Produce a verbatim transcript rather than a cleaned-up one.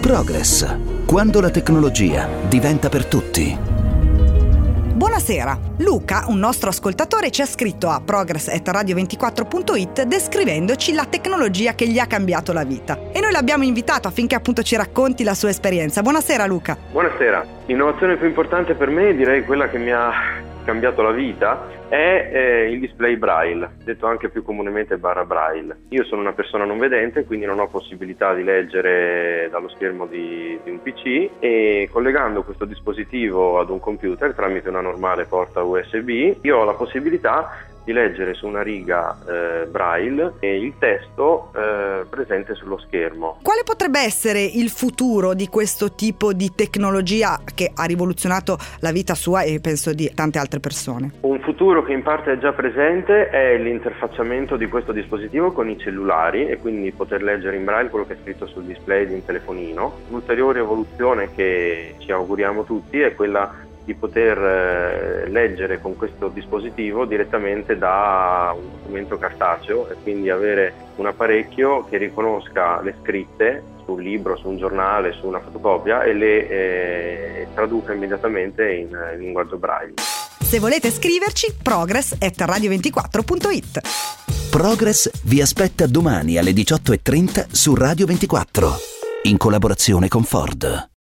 Progress. Quando la tecnologia diventa per tutti. Buonasera, Luca, un nostro ascoltatore, ci ha scritto a progress at radio ventiquattro punto it descrivendoci la tecnologia che gli ha cambiato la vita e noi l'abbiamo invitato affinché appunto ci racconti la sua esperienza. Buonasera Luca. Buonasera, l'innovazione più importante per me, direi quella che mi ha cambiato la vita, è eh, il display Braille, detto anche più comunemente barra Braille. Io sono una persona non vedente, quindi non ho possibilità di leggere dallo schermo di, di un P C, e collegando questo dispositivo ad un computer tramite una normale porta U S B, io ho la possibilità di leggere su una riga eh, Braille e il testo eh, presente sullo schermo. Quale potrebbe essere il futuro di questo tipo di tecnologia che ha rivoluzionato la vita sua e penso di tante altre persone? Un futuro che in parte è già presente è l'interfacciamento di questo dispositivo con i cellulari e quindi poter leggere in Braille quello che è scritto sul display di un telefonino. Un'ulteriore evoluzione che ci auguriamo tutti è quella di poter eh, leggere con questo dispositivo direttamente da un documento cartaceo e quindi avere un apparecchio che riconosca le scritte su un libro, su un giornale, su una fotocopia e le eh, traduca immediatamente in, in linguaggio Braille. Se volete scriverci, progress at radio ventiquattro punto it. Progress vi aspetta domani alle diciotto e trenta su Radio ventiquattro, in collaborazione con Ford.